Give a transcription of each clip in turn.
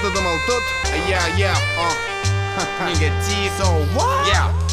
ты думал тут? Негатив. So what?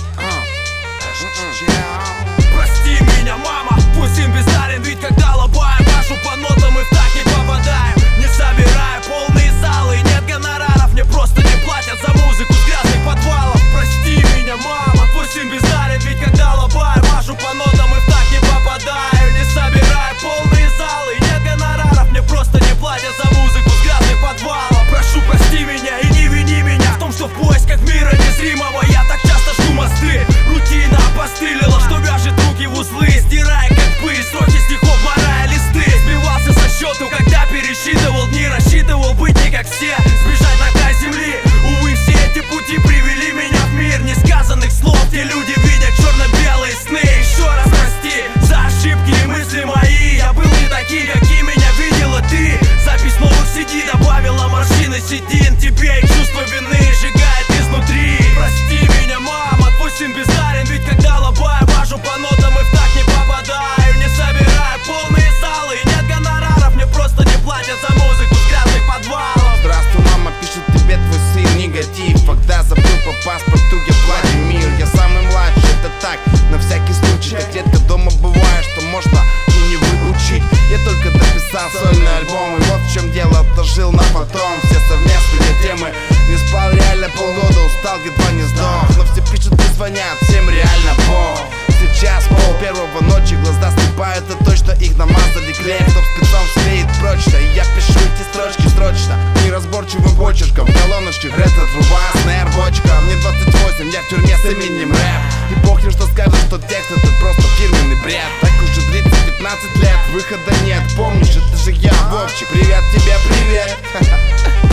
Прости меня, мама, пусть им бездарен, ведь когда лобаем вашу по нотам мы в так не попадаем. Не собираю полные залы, нет гонораров, мне просто не платят за музыку с грязных подвалов. Прости меня, мама, пусть им бездарен, ведь когда лобаем вашу по нотам мы в так не попадаю. Не собираю полные залы, нет гонораров, мне просто не платят за музыку с грязных подвалов. Прошу, прости меня и не вини меня в том, что в поисках мира незримого я так часто жгу мосты. Рутина опостылила, что вяжет руки в узлы, стирая как пыль строки стихов, морая листы. Сбивался со счету, когда пересчитывал дни, рассчитывал быть не как все, сбежать на край земли. Увы, все эти пути привели меня в мир несказанных слов, где люди видят черно-белые сны. Еще раз прости за ошибки и мысли мои, я был не таким, каким меня видела ты. Запись новых CD добавила морщины седин, тебе и чувство вины сжигает изнутри. Прости меня, мама, твой сын бездарен, ведь когда лобаю вашу по нотам и в так не попадаю. Не собираю полные залы, нет гонораров, мне просто не платят за музыку с грязных подвалов. Здравствуй, мама, пишет тебе твой сын негатив. Когда забыл по паспорту, я Владимир. Я самый младший, это так, на всякий случай. Так редко дома бывает, что можно и не выучить. Я только дописал сольный альбом, и вот в чем дело, отложил на потом все совместные темы. Не спал реально полгода, устал, едва не сдох. Но все пишут и звонят, всем реально бог. Сейчас пол первого ночи, глаза слепают, и точно их намазали клеем, чтоб спецом склеит прочно. И я пишу эти строчки строчно, неразборчивым почерком. Колоночки, грета, труба, снэр, бочка. Мне 28, я в тюрьме с именем рэп. И похер, что скажут, что текст это просто фирменный бред. Так уже длится 15 лет, выхода нет, помнишь, это же я, Вовчик. Привет тебе, привет.